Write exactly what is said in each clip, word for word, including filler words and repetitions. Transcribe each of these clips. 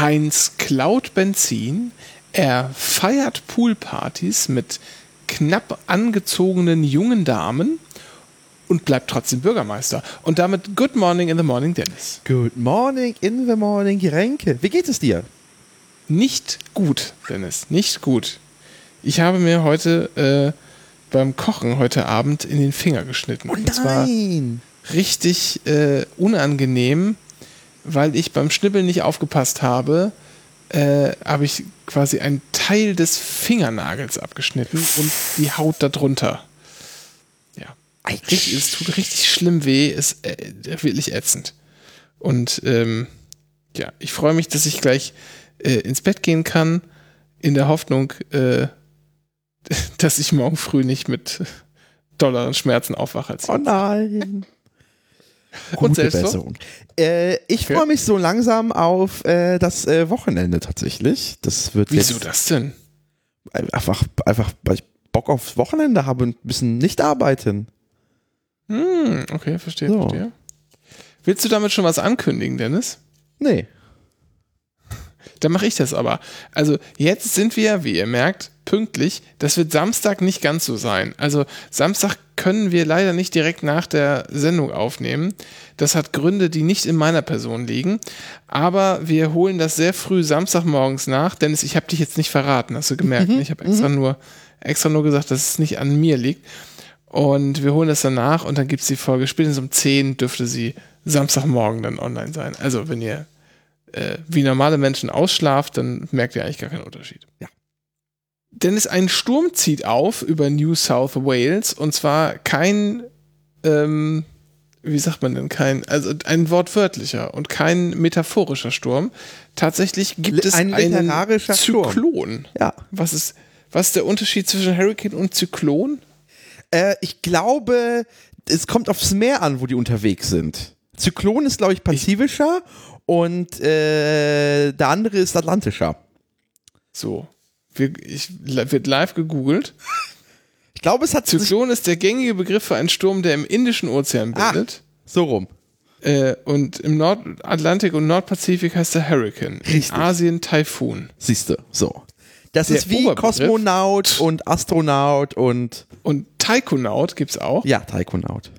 Heinz klaut Benzin, er feiert Poolpartys mit knapp angezogenen jungen Damen und bleibt trotzdem Bürgermeister. Und damit Good Morning in the Morning, Dennis. Good Morning in the Morning, Renke. Wie geht es dir? Nicht gut, Dennis, nicht gut. Ich habe mir heute äh, beim Kochen heute Abend in den Finger geschnitten. Oh nein! Und zwar richtig äh, unangenehm, weil ich beim Schnibbeln nicht aufgepasst habe, äh, habe ich quasi einen Teil des Fingernagels abgeschnitten und die Haut darunter. Ja. Richtig, es tut richtig schlimm weh, ist äh, wirklich ätzend. Und ähm, ja, ich freue mich, dass ich gleich äh, ins Bett gehen kann, in der Hoffnung, äh, dass ich morgen früh nicht mit dollaren Schmerzen aufwache. Als oh nein. Und Gute selbst Besserung. So? Äh, ich freue mich so langsam auf äh, das äh, Wochenende tatsächlich. Das wird Wieso jetzt das denn? Einfach, einfach, weil ich Bock aufs Wochenende habe und ein bisschen nicht arbeiten. Hm, okay, verstehe, so. verstehe. Willst du damit schon was ankündigen, Dennis? Nee. Dann mache ich das aber. Also jetzt sind wir, wie ihr merkt, pünktlich. Das wird Samstag nicht ganz so sein. Also Samstag können wir leider nicht direkt nach der Sendung aufnehmen. Das hat Gründe, die nicht in meiner Person liegen. Aber wir holen das sehr früh Samstagmorgens nach. Dennis, ich habe dich jetzt nicht verraten, hast du gemerkt. Mhm. Ich habe extra, mhm. nur, extra nur gesagt, dass es nicht an mir liegt. Und wir holen das dann nach und dann gibt es die Folge. Spätestens um zehn dürfte sie Samstagmorgen dann online sein. Also wenn ihr äh, wie normale Menschen ausschlaft, dann merkt ihr eigentlich gar keinen Unterschied. Ja. Denn es ein Sturm zieht auf über New South Wales und zwar kein, ähm, wie sagt man denn, kein, also ein wortwörtlicher und kein metaphorischer Sturm. Tatsächlich gibt es ein einen literarischer Zyklon. Sturm. Ja. Was ist, was ist der Unterschied zwischen Hurricane und Zyklon? Äh, ich glaube, es kommt aufs Meer an, wo die unterwegs sind. Zyklon ist, glaube ich, pazifischer ich, und äh, der andere ist atlantischer. So. Wir, ich, wird live gegoogelt. Ich glaube, es hat Zyklon ist der gängige Begriff für einen Sturm, der im Indischen Ozean bildet. Ach, so rum. Äh, und im Nordatlantik und Nordpazifik heißt der Hurricane. Richtig. In Asien Taifun. Siehste, so. Das Der ist wie Kosmonaut und Astronaut und... Und Taikonaut gibt's auch. Ja, Taikonaut.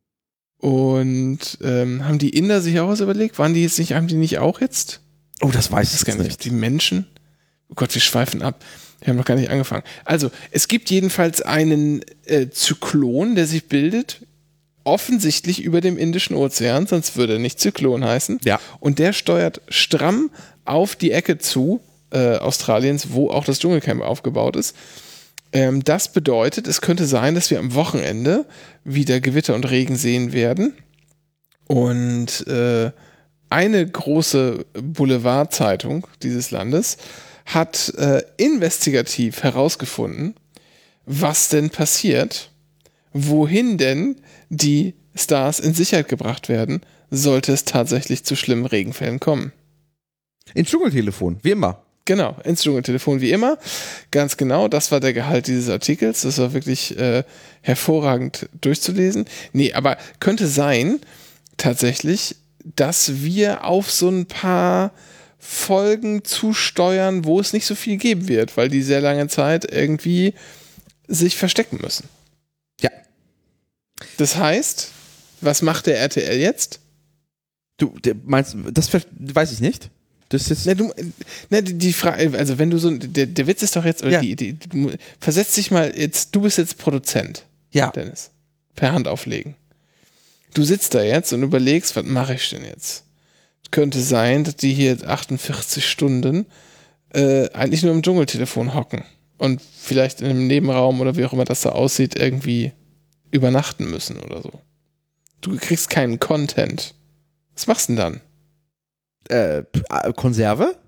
Und ähm, haben die Inder sich auch was überlegt? Waren die jetzt nicht, haben die nicht auch jetzt? Oh, das weiß das ich gar nicht. nicht. Die Menschen? Oh Gott, wir schweifen ab. Wir haben noch gar nicht angefangen. Also, es gibt jedenfalls einen äh, Zyklon, der sich bildet, offensichtlich über dem Indischen Ozean, sonst würde er nicht Zyklon heißen. Ja. Und der steuert stramm auf die Ecke zu, äh, Australiens, wo auch das Dschungelcamp aufgebaut ist. Ähm, das bedeutet, es könnte sein, dass wir am Wochenende wieder Gewitter und Regen sehen werden. Und äh, eine große Boulevardzeitung dieses Landes hat äh, investigativ herausgefunden, was denn passiert, wohin denn die Stars in Sicherheit gebracht werden, sollte es tatsächlich zu schlimmen Regenfällen kommen. Ins Dschungeltelefon, wie immer. Genau, ins Dschungeltelefon wie immer. Ganz genau, das war der Gehalt dieses Artikels. Das war wirklich äh, hervorragend durchzulesen. Nee, aber könnte sein, tatsächlich, dass wir auf so ein paar Folgen zusteuern, wo es nicht so viel geben wird, weil die sehr lange Zeit irgendwie sich verstecken müssen. Ja. Das heißt, was macht der R T L jetzt? Du, der meinst, das weiß ich nicht. Das ist na, du, na, die, die Frage, also wenn du so, der, der Witz ist doch jetzt, oder ja. die, die, du, versetz dich mal jetzt, du bist jetzt Produzent, ja. Dennis, per Hand auflegen. Du sitzt da jetzt und überlegst, was mache ich denn jetzt? Könnte sein, dass die hier achtundvierzig Stunden äh, eigentlich nur im Dschungeltelefon hocken und vielleicht in einem Nebenraum oder wie auch immer das da aussieht, irgendwie übernachten müssen oder so. Du kriegst keinen Content. Was machst du denn dann? Äh, Konserve?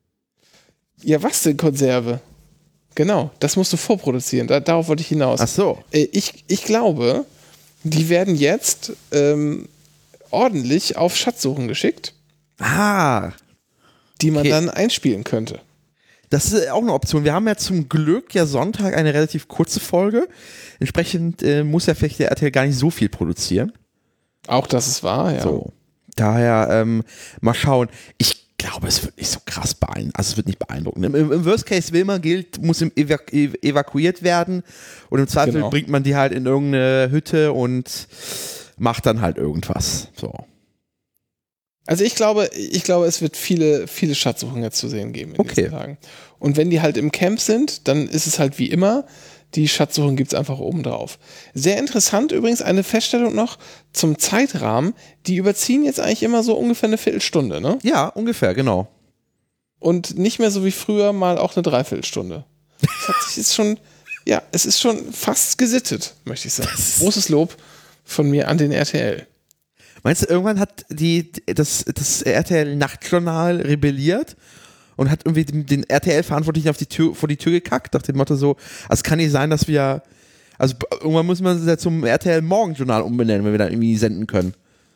Ja, was denn Konserve? Genau, das musst du vorproduzieren. Da, darauf wollte ich hinaus. Ach so. Äh, ich, ich glaube, die werden jetzt ähm, ordentlich auf Schatzsuchen geschickt. Ah. Die man okay. dann einspielen könnte. Das ist auch eine Option. Wir haben ja zum Glück ja Sonntag eine relativ kurze Folge. Entsprechend äh, muss ja vielleicht der R T L gar nicht so viel produzieren. Auch das ist wahr, ja. So. Daher ähm, mal schauen. Ich glaube, es wird nicht so krass beeindruckend. Also es wird nicht beeindruckend. Im, im Worst Case will man gilt, muss im evaku evakuiert werden und im Zweifel Genau. bringt man die halt in irgendeine Hütte und macht dann halt irgendwas. So. Also ich glaube, ich glaube, es wird viele, viele Schatzsuchen jetzt zu sehen geben in Okay. diesen Tagen. Und wenn die halt im Camp sind, dann ist es halt wie immer, die Schatzsuchen gibt es einfach oben drauf. Sehr interessant übrigens, eine Feststellung noch zum Zeitrahmen, die überziehen jetzt eigentlich immer so ungefähr eine Viertelstunde, ne? Ja, ungefähr, genau. Und nicht mehr so wie früher mal auch eine Dreiviertelstunde. Das hat sich jetzt schon, ja, es ist schon fast gesittet, möchte ich sagen. Großes Lob von mir an den R T L. Meinst du, irgendwann hat die, das, das R T L-Nachtjournal rebelliert und hat irgendwie den, den R T L-Verantwortlichen auf die Tür, vor die Tür gekackt, nach dem Motto so, also es kann nicht sein, dass wir, also irgendwann muss man es ja zum R T L-Morgenjournal umbenennen, wenn wir da irgendwie senden können.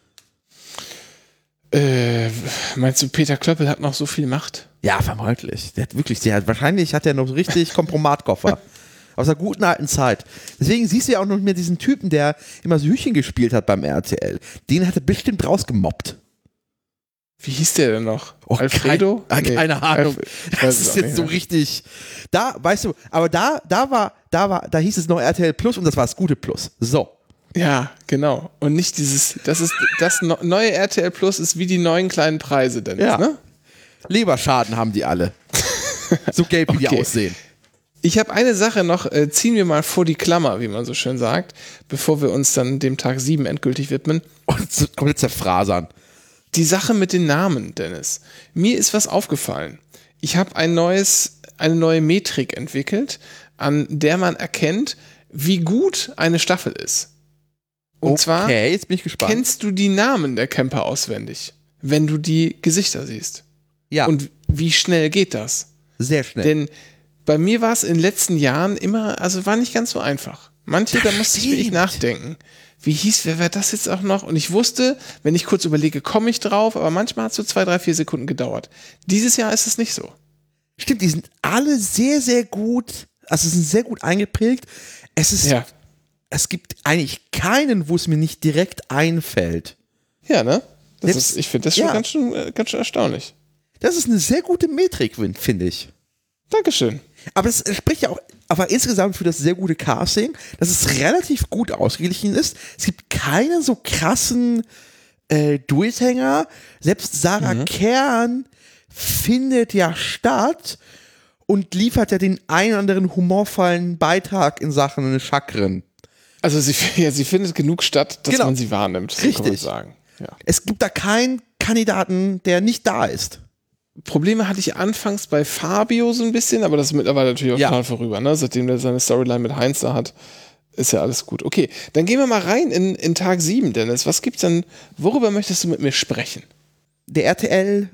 Äh, meinst du, Peter Klöppel hat noch so viel Macht? Ja, vermutlich. Der hat wirklich, der hat, wahrscheinlich hat er noch so richtig Kompromatkoffer. Aus der guten alten Zeit. Deswegen siehst du ja auch noch mehr diesen Typen, der immer so Hühnchen gespielt hat beim R T L. Den hat er bestimmt rausgemobbt. Wie hieß der denn noch? Oh, Alfredo? Kein, Nee, keine Ahnung. Alf- ich weiß Das es ist auch jetzt nicht so mehr. richtig. Da, weißt du, aber da, da war, da war, da hieß es noch R T L Plus und das war das gute Plus. So. Ja, genau. Und nicht dieses, das ist, das no- neue R T L Plus ist wie die neuen kleinen Preise, denn, Ja. ne? Leberschaden haben die alle. So gelb, wie die Okay. aussehen. Ich habe eine Sache noch, äh, ziehen wir mal vor die Klammer, wie man so schön sagt, bevor wir uns dann dem Tag sieben endgültig widmen. Und so komplett zerfrasern. Die Sache mit den Namen, Dennis. Mir ist was aufgefallen. Ich habe ein neues, eine neue Metrik entwickelt, an der man erkennt, wie gut eine Staffel ist. Und Okay, zwar jetzt bin ich gespannt. kennst du die Namen der Camper auswendig, wenn du die Gesichter siehst. Ja, Und wie schnell geht das? sehr schnell. Denn bei mir war es in den letzten Jahren immer, also war nicht ganz so einfach. Manche, da musste ich wirklich stimmt. nachdenken. Wie hieß, wer war das jetzt auch noch? Und ich wusste, wenn ich kurz überlege, komme ich drauf, aber manchmal hat es so zwei, drei, vier Sekunden gedauert. Dieses Jahr ist es nicht so. Stimmt, die sind alle sehr, sehr gut, also sind sehr gut eingeprägt. Es ist, Ja, es gibt eigentlich keinen, wo es mir nicht direkt einfällt. ja, ne? Das Selbst- ist, ich finde das schon ja. ganz schön, äh, ganz schön erstaunlich. Das ist eine sehr gute Metrik, finde ich. Dankeschön. Aber es spricht ja auch aber insgesamt für das sehr gute Casting, dass es relativ gut ausgeglichen ist. Es gibt keine so krassen äh, Durchhänger. Selbst Sarah Mhm. Kern findet ja statt und liefert ja den einen oder anderen humorvollen Beitrag in Sachen Chakren. Also sie, ja, sie findet genug statt, dass Genau. man sie wahrnimmt. So kann man Richtig. sagen. Ja. Es gibt da keinen Kandidaten, der nicht da ist. Probleme hatte ich anfangs bei Fabio so ein bisschen, aber das ist mittlerweile natürlich auch Ja. total vorüber, ne? Seitdem der seine Storyline mit Heinz da hat, ist ja alles gut. Okay, dann gehen wir mal rein in, in Tag sieben, Dennis. Was gibt's denn, worüber möchtest du mit mir sprechen? Der R T L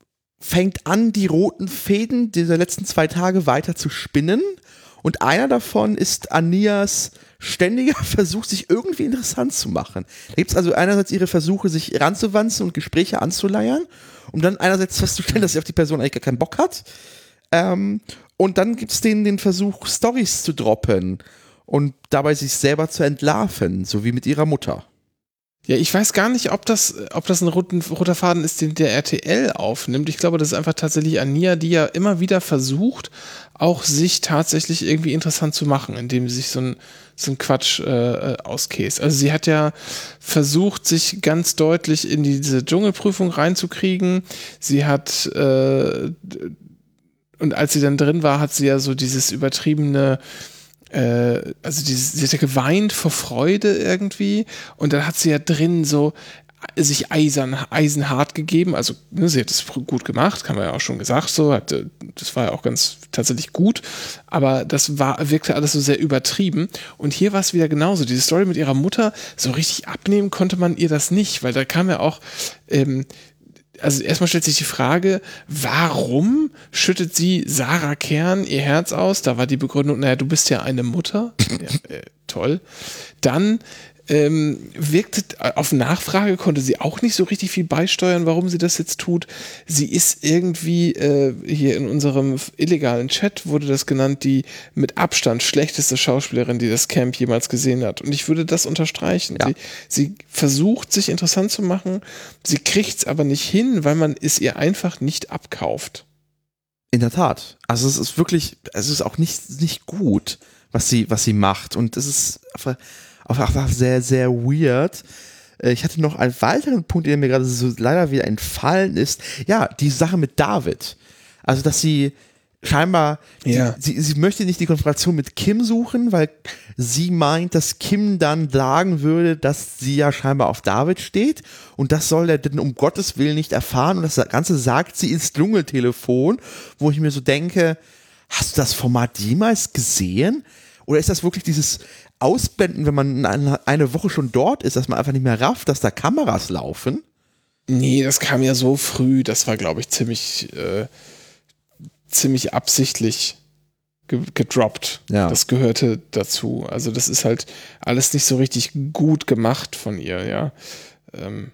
fängt an, die roten Fäden dieser letzten zwei Tage weiter zu spinnen. Und einer davon ist Anias ständiger Versuch, sich irgendwie interessant zu machen. Da gibt es also einerseits ihre Versuche, sich ranzuwanzen und Gespräche anzuleiern, um dann einerseits festzustellen, dass sie auf die Person eigentlich gar keinen Bock hat. Ähm, und dann gibt es den, den Versuch, Storys zu droppen und dabei sich selber zu entlarven, so wie mit ihrer Mutter. Ja, ich weiß gar nicht, ob das, ob das ein roten, roter Faden ist, den der R T L aufnimmt. Ich glaube, das ist einfach tatsächlich Ania, die ja immer wieder versucht, auch sich tatsächlich irgendwie interessant zu machen, indem sie sich so ein, so ein Quatsch äh, auskäst. Also sie hat ja versucht, sich ganz deutlich in diese Dschungelprüfung reinzukriegen. Sie hat äh, und als sie dann drin war, hat sie ja so dieses übertriebene Äh, also dieses, sie hat ja geweint vor Freude irgendwie und dann hat sie ja drin so sich eisern, eisenhart gegeben, also ne, sie hat es gut gemacht, kann man ja auch schon gesagt, so, hat, das war ja auch ganz tatsächlich gut, aber das war, wirkte alles so sehr übertrieben und hier war es wieder genauso, diese Story mit ihrer Mutter, so richtig abnehmen konnte man ihr das nicht, weil da kam ja auch ähm, also erstmal stellt sich die Frage, warum schüttet sie Sarah Kern ihr Herz aus? Da war die Begründung, naja, du bist ja eine Mutter. Ja, äh, toll. Dann Ähm, wirkte, auf Nachfrage konnte sie auch nicht so richtig viel beisteuern, warum sie das jetzt tut. Sie ist irgendwie, äh, hier in unserem illegalen Chat wurde das genannt, die mit Abstand schlechteste Schauspielerin, die das Camp jemals gesehen hat. Und ich würde das unterstreichen. Ja. Sie, sie versucht, sich interessant zu machen, sie kriegt es aber nicht hin, weil man es ihr einfach nicht abkauft. In der Tat. Also es ist wirklich, es ist auch nicht, nicht gut, was sie, was sie macht. Und es ist einfach, einfach sehr, sehr weird. Ich hatte noch einen weiteren Punkt, der mir gerade so leider wieder entfallen ist. Ja, die Sache mit David. Also, dass sie scheinbar, ja. die, sie, sie möchte nicht die Konfrontation mit Kim suchen, weil sie meint, dass Kim dann sagen würde, dass sie ja scheinbar auf David steht. Und das soll er denn um Gottes Willen nicht erfahren. Und das Ganze sagt sie ins Dschungeltelefon, wo ich mir so denke, hast du das Format jemals gesehen? Oder ist das wirklich dieses Ausblenden, wenn man eine Woche schon dort ist, dass man einfach nicht mehr rafft, dass da Kameras laufen? Nee, das kam ja so früh, das war, glaube ich, ziemlich, äh, ziemlich absichtlich ge- gedroppt. Ja. Das gehörte dazu. Also das ist halt alles nicht so richtig gut gemacht von ihr, ja. Ähm,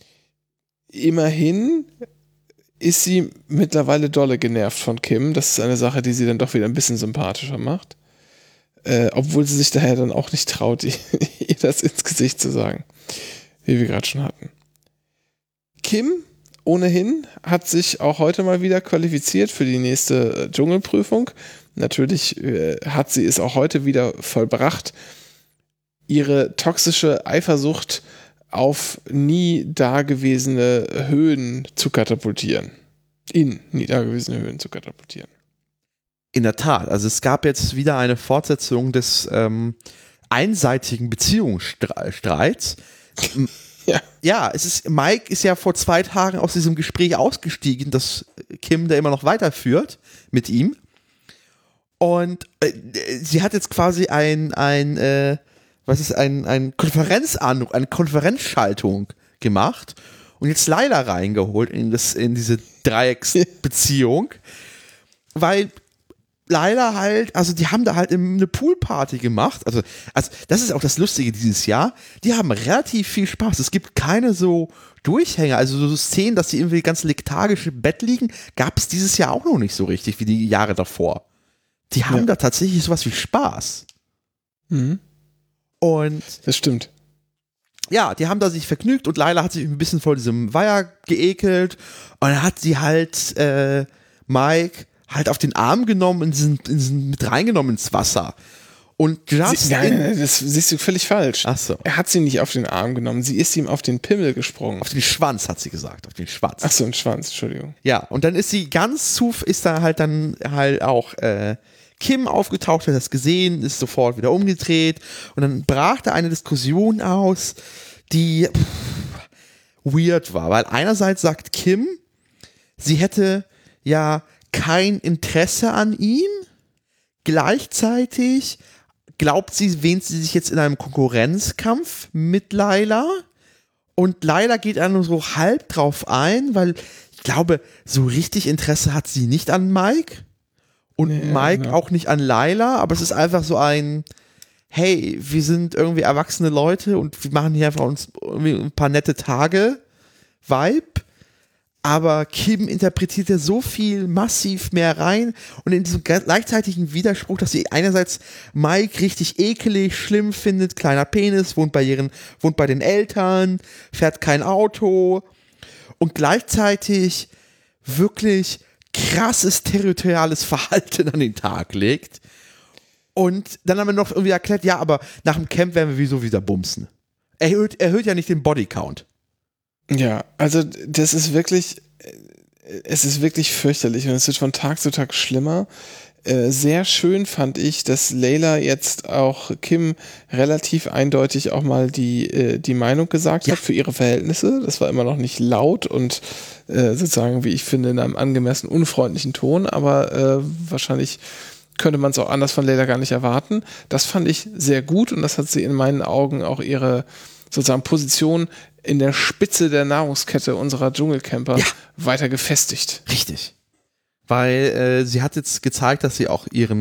immerhin ist sie mittlerweile dolle genervt von Kim. Das ist eine Sache, die sie dann doch wieder ein bisschen sympathischer macht. Äh, obwohl sie sich daher dann auch nicht traut, ihr das ins Gesicht zu sagen. Wie wir gerade schon hatten. Kim, ohnehin, hat sich auch heute mal wieder qualifiziert für die nächste äh, Dschungelprüfung. Natürlich äh, hat sie es auch heute wieder vollbracht, ihre toxische Eifersucht auf nie dagewesene Höhen zu katapultieren. In nie dagewesene Höhen zu katapultieren. In der Tat, also es gab jetzt wieder eine Fortsetzung des ähm, einseitigen Beziehungsstreits. Ja. Ja, es ist, Mike ist ja vor zwei Tagen aus diesem Gespräch ausgestiegen, das Kim da immer noch weiterführt mit ihm. Und äh, sie hat jetzt quasi ein, ein äh, was ist, ein, ein Konferenzanruf, eine Konferenzschaltung gemacht und jetzt Laila reingeholt in, das, in diese Dreiecksbeziehung, weil Laila halt, also die haben da halt eine Poolparty gemacht, also, also das ist auch das Lustige dieses Jahr, die haben relativ viel Spaß, es gibt keine so Durchhänger, also so Szenen, dass die irgendwie ganz lethargisch im Bett liegen, gab es dieses Jahr auch noch nicht so richtig wie die Jahre davor. Die haben ja. da tatsächlich sowas wie Spaß. Mhm. Und das stimmt. Ja, die haben da sich vergnügt und Laila hat sich ein bisschen vor diesem Weiher geekelt und dann hat sie halt äh, Mike halt auf den Arm genommen und sind, sind mit reingenommen ins Wasser. Und just sie, nein, das siehst du völlig falsch. Ach so. Er hat sie nicht auf den Arm genommen, sie ist ihm auf den Pimmel gesprungen. Auf den Schwanz hat sie gesagt, auf den Schwanz. Ach so, ein Schwanz, Entschuldigung. Ja, und dann ist sie ganz zu, ist da halt dann halt auch äh, Kim aufgetaucht, hat das gesehen, ist sofort wieder umgedreht und dann brach da eine Diskussion aus, die pff, weird war, weil einerseits sagt Kim, sie hätte ja kein Interesse an ihm, gleichzeitig glaubt sie, wähnt sie sich jetzt in einem Konkurrenzkampf mit Laila und Laila geht dann so halb drauf ein, weil ich glaube, so richtig Interesse hat sie nicht an Mike und nee, Mike genau. auch nicht an Laila, aber es ist einfach so ein hey, wir sind irgendwie erwachsene Leute und wir machen hier einfach uns irgendwie ein paar nette Tage Vibe. Aber Kim interpretiert ja so viel massiv mehr rein und in diesem gleichzeitigen Widerspruch, dass sie einerseits Mike richtig ekelig, schlimm findet, kleiner Penis, wohnt bei ihren, wohnt bei den Eltern, fährt kein Auto und gleichzeitig wirklich krasses territoriales Verhalten an den Tag legt. Und dann haben wir noch irgendwie erklärt, ja, aber nach dem Camp werden wir wieso wieder bumsen. Erhöht, erhöht ja nicht den Bodycount. Ja, also das ist wirklich, es ist wirklich fürchterlich und es wird von Tag zu Tag schlimmer. Äh, sehr schön fand ich, dass Layla jetzt auch Kim relativ eindeutig auch mal die, äh, die Meinung gesagt ja. hat für ihre Verhältnisse. Das war immer noch nicht laut und äh, sozusagen, wie ich finde, in einem angemessen unfreundlichen Ton, aber äh, wahrscheinlich könnte man es auch anders von Layla gar nicht erwarten. Das fand ich sehr gut und das hat sie in meinen Augen auch ihre sozusagen Position in der Spitze der Nahrungskette unserer Dschungelcamper ja. weiter gefestigt. Richtig. Weil äh, sie hat jetzt gezeigt, dass sie auch ihren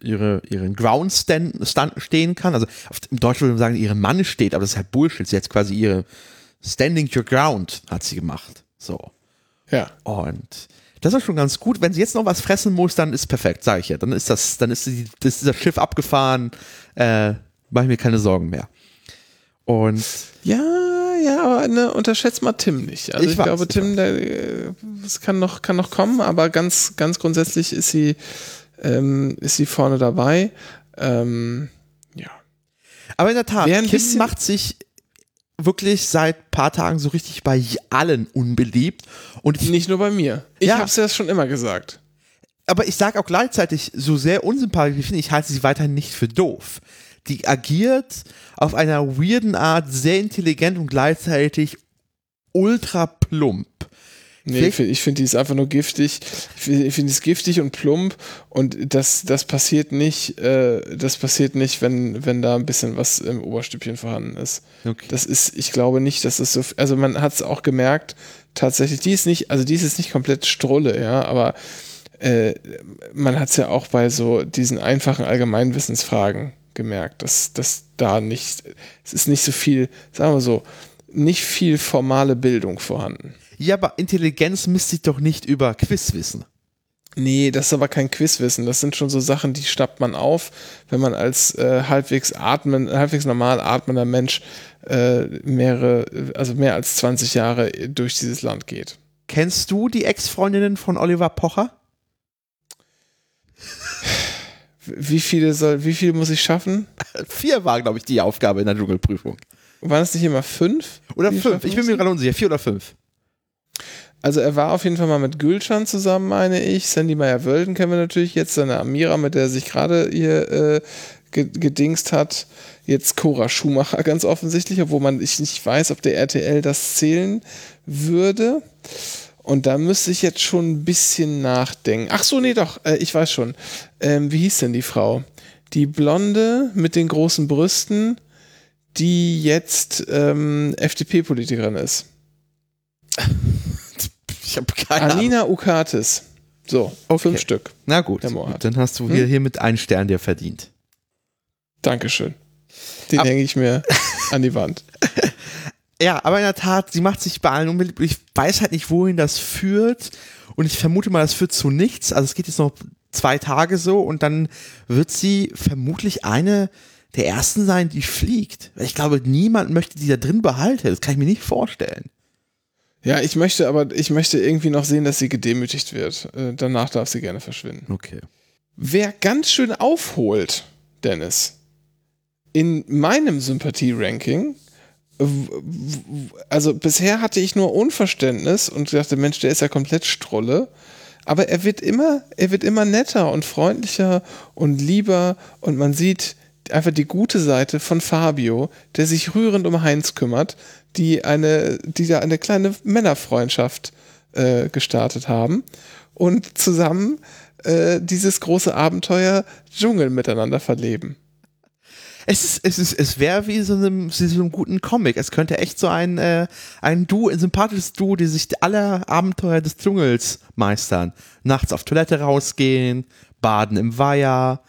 ihre, ihren Ground stand, stand, stehen kann. Also auf, im Deutschen würde man sagen, ihren Mann steht, aber das ist halt Bullshit. Sie hat quasi ihre Standing Your Ground hat sie gemacht. So. Ja. Und das ist schon ganz gut. Wenn sie jetzt noch was fressen muss, dann ist perfekt, sage ich ja. Dann ist das, dann ist, die, das, ist das Schiff abgefahren. Äh, mache ich mir keine Sorgen mehr. Und ja, ja, aber ne, unterschätzt mal Tim nicht. Also ich, ich weiß, glaube, Tim, der, das kann noch, kann noch kommen, aber ganz, ganz grundsätzlich ist sie, ähm, ist sie vorne dabei. Ähm, ja. Aber in der Tat, Wer ein Kim bisschen- macht sich wirklich seit ein paar Tagen so richtig bei allen unbeliebt. Und ich, Nicht nur bei mir. Ich Ja. habe es ja schon immer gesagt. aber ich sage auch gleichzeitig, so sehr unsympathisch ich finde, ich halte sie weiterhin nicht für doof. Die agiert auf einer weirden Art sehr intelligent und gleichzeitig ultra plump. Nee, Vielleicht- ich finde, ich find, die ist einfach nur giftig. Ich finde, ich find, die ist giftig und plump und das, das passiert nicht, äh, das passiert nicht, wenn, wenn da ein bisschen was im Oberstübchen vorhanden ist. Okay. Das ist, ich glaube nicht, dass es so, also man hat es auch gemerkt, tatsächlich, die ist nicht, also die ist jetzt nicht komplett Strulle, ja, aber äh, man hat es ja auch bei so diesen einfachen Allgemeinwissensfragen gemerkt, dass, dass da nicht, es ist nicht so viel, sagen wir so, nicht viel formale Bildung vorhanden. Ja, aber Intelligenz misst sich doch nicht über Quizwissen. Nee, das ist aber kein Quizwissen. Das sind schon so Sachen, die schnappt man auf, wenn man als äh, halbwegs atmen, halbwegs normal atmender Mensch äh, mehrere, also mehr als zwanzig Jahre durch dieses Land geht. Kennst du die Ex-Freundinnen von Oliver Pocher? Wie viele soll, wie viele muss ich schaffen? Vier war, glaube ich, die Aufgabe in der Dschungelprüfung. Waren es nicht immer fünf? Oder die ich fünf, schaffen ich bin mir musste? gerade unsicher, vier oder fünf. Also er war auf jeden Fall mal mit Gülcan zusammen, meine ich. Sandy Meyer-Wölden kennen wir natürlich jetzt. Seine Amira, mit der er sich gerade hier äh, ge- gedingst hat. Jetzt Cora Schumacher ganz offensichtlich, obwohl man ich nicht weiß, ob der R T L das zählen würde. Und da müsste ich jetzt schon ein bisschen nachdenken. Ach so, nee, doch, äh, ich weiß schon. Ähm, wie hieß denn die Frau? Die Blonde mit den großen Brüsten, die jetzt ähm, F D P-Politikerin ist. Ich habe keine Ahnung. Alina Ukatis. So, Okay. fünf Stück. Na gut, Der Mohat. dann hast du hier, hier mit einen Stern dir verdient. Dankeschön. Den Ab- hänge ich mir an die Wand. Ja, aber in der Tat, sie macht sich bei allen unbeliebt. Ich weiß halt nicht, wohin das führt. Und ich vermute mal, das führt zu nichts. Also es geht jetzt noch zwei Tage so und dann wird sie vermutlich eine der ersten sein, die fliegt. Ich glaube, niemand möchte die da drin behalten. Das kann ich mir nicht vorstellen. Ja, ich möchte aber, ich möchte irgendwie noch sehen, dass sie gedemütigt wird. Äh, danach darf sie gerne verschwinden. Okay. Wer ganz schön aufholt, Dennis, in meinem Sympathie-Ranking, w- w- also bisher hatte ich nur Unverständnis und dachte, Mensch, der ist ja komplett Strolle. Aber er wird immer, er wird immer netter und freundlicher und lieber und man sieht einfach die gute Seite von Fabio, der sich rührend um Heinz kümmert, die eine, die da eine kleine Männerfreundschaft äh, gestartet haben und zusammen äh, dieses große Abenteuer Dschungel miteinander verleben. Es ist, es ist, es wäre wie so einem, wie so einem guten Comic. Es könnte echt so ein, äh, ein Duo, ein sympathisches Duo, die sich alle Abenteuer des Dschungels meistern. Nachts auf Toilette rausgehen, baden im Weiher.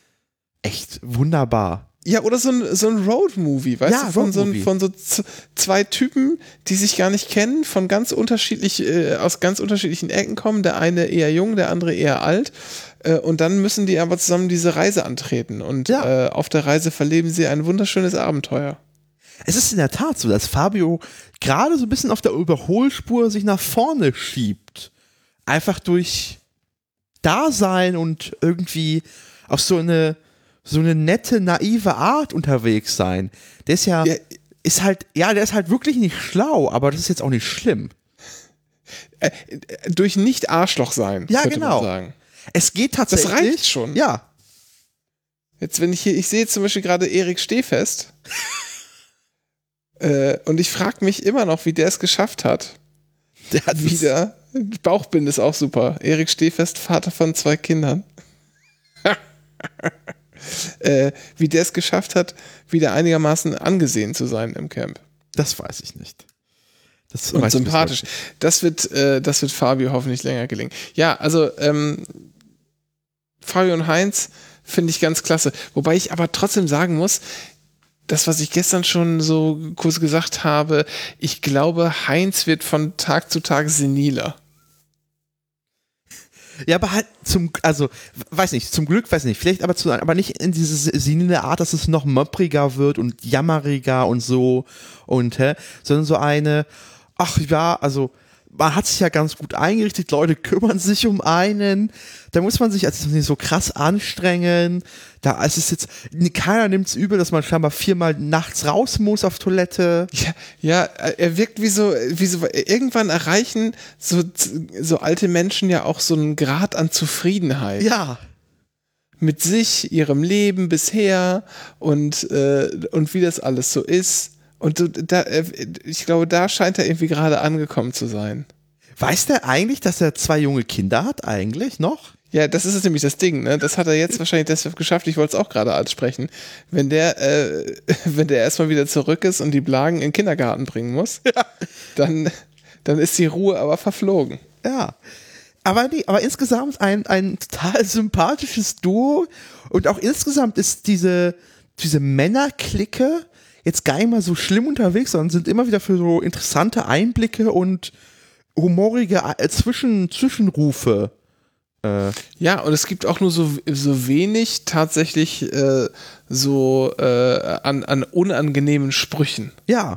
Echt wunderbar. Ja, oder so ein, so ein Road-Movie, weißt Ja, du, von so, Road-Movie. von so z- zwei Typen, die sich gar nicht kennen, von ganz unterschiedlich, äh, aus ganz unterschiedlichen Ecken kommen, der eine eher jung, der andere eher alt, äh, und dann müssen die aber zusammen diese Reise antreten und Ja. äh, auf der Reise verleben sie ein wunderschönes Abenteuer. Es ist in der Tat so, dass Fabio gerade so ein bisschen auf der Überholspur sich nach vorne schiebt. Einfach durch Dasein und irgendwie auf so eine so eine nette, naive Art unterwegs sein. Der ist ja, Ja. ist halt, ja, der ist halt wirklich nicht schlau, aber das ist jetzt auch nicht schlimm. Äh, äh, durch nicht Arschloch sein, Ja, könnte genau. man sagen. Es geht tatsächlich. Das reicht schon. Ja. Jetzt, wenn ich hier, ich sehe jetzt zum Beispiel gerade Erik Stehfest. äh, und ich frage mich immer noch, wie der es geschafft hat. Der hat Wieder. Bauchbinde ist auch super. Erik Stehfest, Vater von zwei Kindern. äh, wie der es geschafft hat, wieder einigermaßen angesehen zu sein im Camp. Das weiß ich nicht. Das Und weiß ich sympathisch. bis Das wird, äh, das wird Fabio hoffentlich länger gelingen. Ja, also ähm, Fabio und Heinz finde ich ganz klasse. Wobei ich aber trotzdem sagen muss, das, was ich gestern schon so kurz gesagt habe, ich glaube, Heinz wird von Tag zu Tag seniler. Ja, aber halt zum, also, weiß nicht, zum Glück, weiß nicht, vielleicht aber zu, aber nicht in diese senile Art, dass es noch moppriger wird und jammeriger und so und, hä, sondern so eine, ach ja, also, man hat sich ja ganz gut eingerichtet, Leute kümmern sich um einen, da muss man sich also nicht so krass anstrengen, da ist es jetzt, keiner nimmt es übel, dass man scheinbar viermal nachts raus muss auf Toilette. Ja, ja, er wirkt wie so, wie so, irgendwann erreichen so, so alte Menschen ja auch so einen Grad an Zufriedenheit. Ja. Mit sich, ihrem Leben bisher und, äh, und wie das alles so ist. Und so, da, ich glaube, da scheint er irgendwie gerade angekommen zu sein. Weiß der eigentlich, dass er zwei junge Kinder hat, eigentlich noch? Ja, das ist nämlich das Ding, ne? Das hat er jetzt wahrscheinlich deshalb geschafft, ich wollte es auch gerade ansprechen. Wenn der, äh, wenn der erstmal wieder zurück ist und die Blagen in den Kindergarten bringen muss, ja. dann, dann ist die Ruhe aber verflogen. Ja. Aber, nee, aber insgesamt ein, ein total sympathisches Duo und auch insgesamt ist diese, diese Männerklicke jetzt gar nicht mal so schlimm unterwegs, sondern sind immer wieder für so interessante Einblicke und humorige Zwischen, Zwischenrufe. Äh. Ja, und es gibt auch nur so, so wenig tatsächlich äh, so äh, an, an unangenehmen Sprüchen. Ja.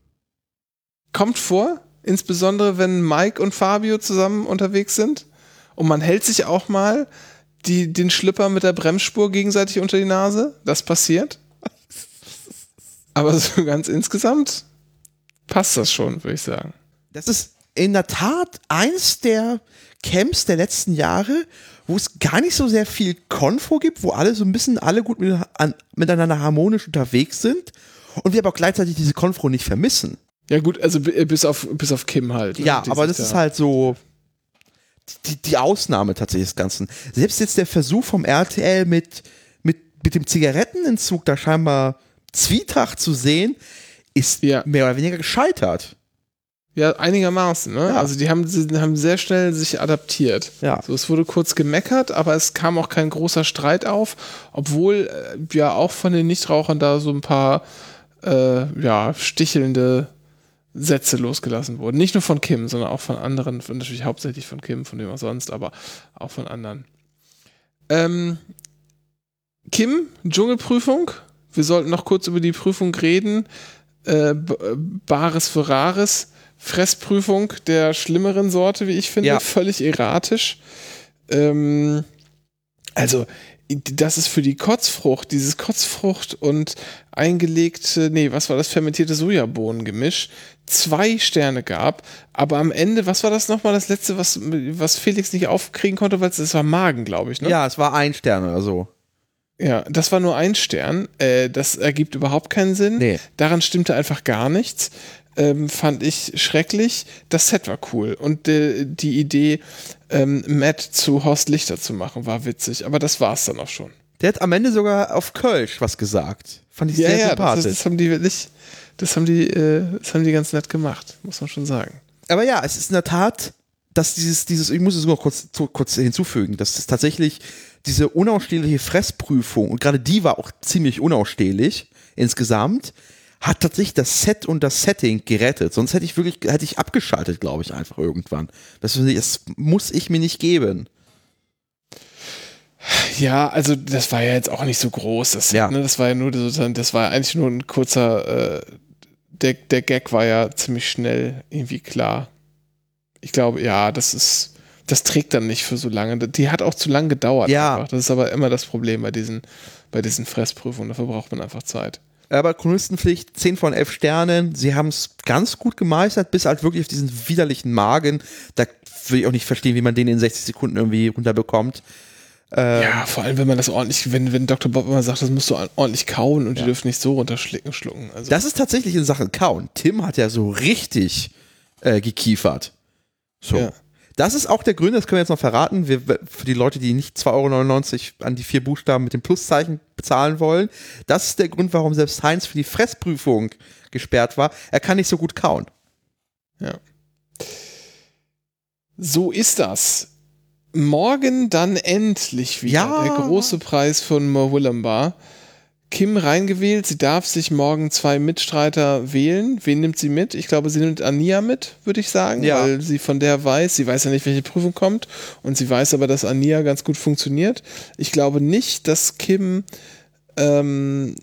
Kommt vor, insbesondere wenn Mike und Fabio zusammen unterwegs sind und man hält sich auch mal die, den Schlipper mit der Bremsspur gegenseitig unter die Nase. Das passiert. Aber so ganz insgesamt passt das schon, würde ich sagen. Das ist in der Tat eins der Camps der letzten Jahre, wo es gar nicht so sehr viel Konfo gibt, wo alle so ein bisschen alle gut mit, an, miteinander harmonisch unterwegs sind und wir aber auch gleichzeitig diese Konfo nicht vermissen. Ja gut, also bis auf, bis auf Kim halt. Ne? Ja, die aber das ja ist halt so die, die Ausnahme tatsächlich des Ganzen. Selbst jetzt der Versuch vom R T L mit, mit, mit dem Zigarettenentzug da scheinbar Zwietracht zu sehen, ist ja mehr oder weniger gescheitert. Ja, einigermaßen, ne? Ja. Also die haben, die haben sehr schnell sich adaptiert. Ja. So, es wurde kurz gemeckert, aber es kam auch kein großer Streit auf, obwohl äh, ja auch von den Nichtrauchern da so ein paar äh, ja, stichelnde Sätze losgelassen wurden. Nicht nur von Kim, sondern auch von anderen, von, natürlich hauptsächlich von Kim, von dem auch sonst, aber auch von anderen. Ähm, Kim, Dschungelprüfung. Wir sollten noch kurz über die Prüfung reden. Äh, Bares für Rares. Fressprüfung der schlimmeren Sorte, wie ich finde. Ja. Völlig erratisch. Ähm, also, das ist für die Kotzfrucht, dieses Kotzfrucht und eingelegte, nee, was war das, fermentierte Sojabohnengemisch, zwei Sterne gab, aber am Ende, was war das nochmal, das letzte, was, was Felix nicht aufkriegen konnte, weil es war Magen, glaube ich, ne? Ja, es war ein Stern oder so. Ja, das war nur ein Stern. Äh, das ergibt überhaupt keinen Sinn. Nee. Daran stimmte einfach gar nichts. Ähm, fand ich schrecklich. Das Set war cool. Und äh, die Idee, ähm, Matt zu Horst Lichter zu machen, war witzig. Aber das war's dann auch schon. Der hat am Ende sogar auf Kölsch was gesagt. Fand ich ja, sehr ja, sympathisch. Das, das haben die wirklich, das haben die, äh, das haben die ganz nett gemacht, muss man schon sagen. Aber ja, es ist in der Tat, dass dieses, dieses, ich muss es nur kurz, kurz hinzufügen, dass es tatsächlich diese unausstehliche Fressprüfung, und gerade die war auch ziemlich unausstehlich insgesamt, hat tatsächlich das Set und das Setting gerettet. Sonst hätte ich wirklich, hätte ich abgeschaltet, glaube ich, einfach irgendwann. Das, das muss ich mir nicht geben. Ja, also das war ja jetzt auch nicht so groß, das Set, ja. ne? Das war ja nur, das war eigentlich nur ein kurzer, äh, der, der Gag war ja ziemlich schnell irgendwie klar. Ich glaube, ja, das ist, das trägt dann nicht für so lange. Die hat auch zu lange gedauert. Ja. Einfach. Das ist aber immer das Problem bei diesen, bei diesen Fressprüfungen. Dafür braucht man einfach Zeit. Aber Chronistenpflicht, zehn von elf Sternen. Sie haben es ganz gut gemeistert, bis halt wirklich auf diesen widerlichen Magen. Da will ich auch nicht verstehen, wie man den in sechzig Sekunden irgendwie runterbekommt. Ähm, ja, vor allem, wenn man das ordentlich, wenn, wenn Doktor Bob immer sagt, das musst du ordentlich kauen und ja. die dürfen nicht so runterschlucken. Schlucken. Also. Das ist tatsächlich in Sachen Kauen. Tim hat ja so richtig äh, gekiefert. So. Ja. Das ist auch der Grund, das können wir jetzt noch verraten, wir, für die Leute, die nicht zwei Euro neunundneunzig an die vier Buchstaben mit dem Pluszeichen bezahlen wollen. Das ist der Grund, warum selbst Heinz für die Fressprüfung gesperrt war. Er kann nicht so gut kauen. Ja. So ist das. morgen dann endlich wieder Ja. der große Preis von Murwillumbah. Kim reingewählt, sie darf sich morgen zwei Mitstreiter wählen. Wen nimmt sie mit? Ich glaube, sie nimmt Ania mit, würde ich sagen, Ja. weil sie von der weiß, sie weiß ja nicht, welche Prüfung kommt und sie weiß aber, dass Ania ganz gut funktioniert. Ich glaube nicht, dass Kim ähm,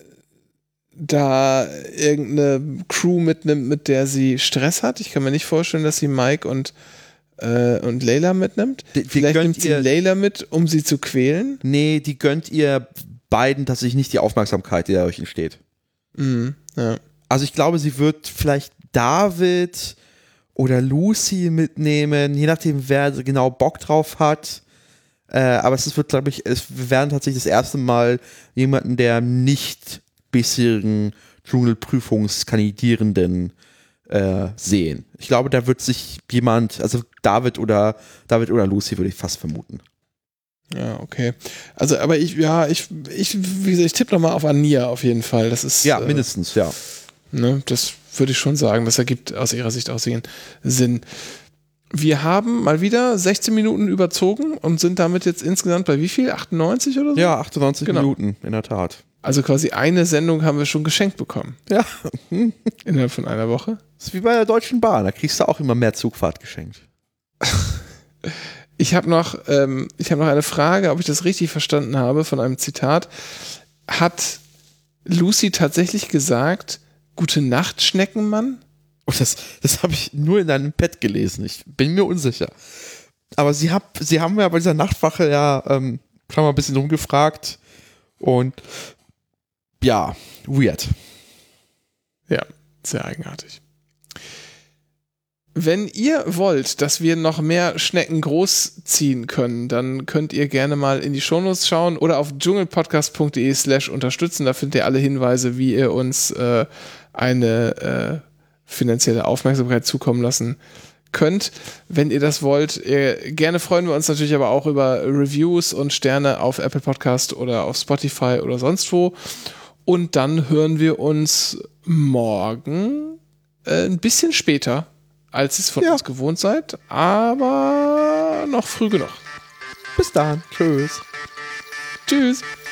da irgendeine Crew mitnimmt, mit der sie Stress hat. Ich kann mir nicht vorstellen, dass sie Mike und, äh, und Layla mitnimmt. Die- die Vielleicht gönnt nimmt sie ihr- Layla mit, um sie zu quälen. Nee, die gönnt ihr beiden tatsächlich nicht die Aufmerksamkeit, die dadurch entsteht. Mhm, ja. Also ich glaube, sie wird vielleicht David oder Lucy mitnehmen, je nachdem, wer genau Bock drauf hat. Äh, aber es wird, glaube ich, es, wir werden tatsächlich das erste Mal jemanden der nicht bisherigen Dschungelprüfungskandidierenden äh, sehen. Ich glaube, da wird sich jemand, also David oder David oder Lucy würde ich fast vermuten. Ja, okay. Also, aber ich, ja, ich, ich, wie gesagt, ich tippe nochmal auf Ania auf jeden Fall. Das ist. Ja, äh, mindestens, ja. Ne, das würde ich schon sagen. Das ergibt aus ihrer Sicht auch Sinn. Wir haben mal wieder sechzehn Minuten überzogen und sind damit jetzt insgesamt bei wie viel? achtundneunzig oder so? Ja, achtundneunzig Genau. Minuten, in der Tat. Also quasi eine Sendung haben wir schon geschenkt bekommen. Ja, Innerhalb von einer Woche. das ist wie bei der Deutschen Bahn, da kriegst du auch immer mehr Zugfahrt geschenkt. Ich habe noch, ähm, ich habe noch eine Frage, ob ich das richtig verstanden habe von einem Zitat. Hat Lucy tatsächlich gesagt, gute Nacht, Schneckenmann? Oh, das das habe ich nur in deinem Pad gelesen. Ich bin mir unsicher. Aber sie, hab, sie haben ja bei dieser Nachtwache ja ähm, schon mal ein bisschen rumgefragt. Und ja, weird. Ja, sehr eigenartig. Wenn ihr wollt, dass wir noch mehr Schnecken großziehen können, dann könnt ihr gerne mal in die Shownotes schauen oder auf dschungelpodcast.de slash unterstützen. Da findet ihr alle Hinweise, wie ihr uns äh, eine äh, finanzielle Aufmerksamkeit zukommen lassen könnt. Wenn ihr das wollt, ihr, gerne freuen wir uns natürlich aber auch über Reviews und Sterne auf Apple Podcast oder auf Spotify oder sonst wo. Und dann hören wir uns morgen äh, ein bisschen später, als ihr es von Ja. uns gewohnt seid, aber noch früh genug. Bis dann. Tschüss. Tschüss.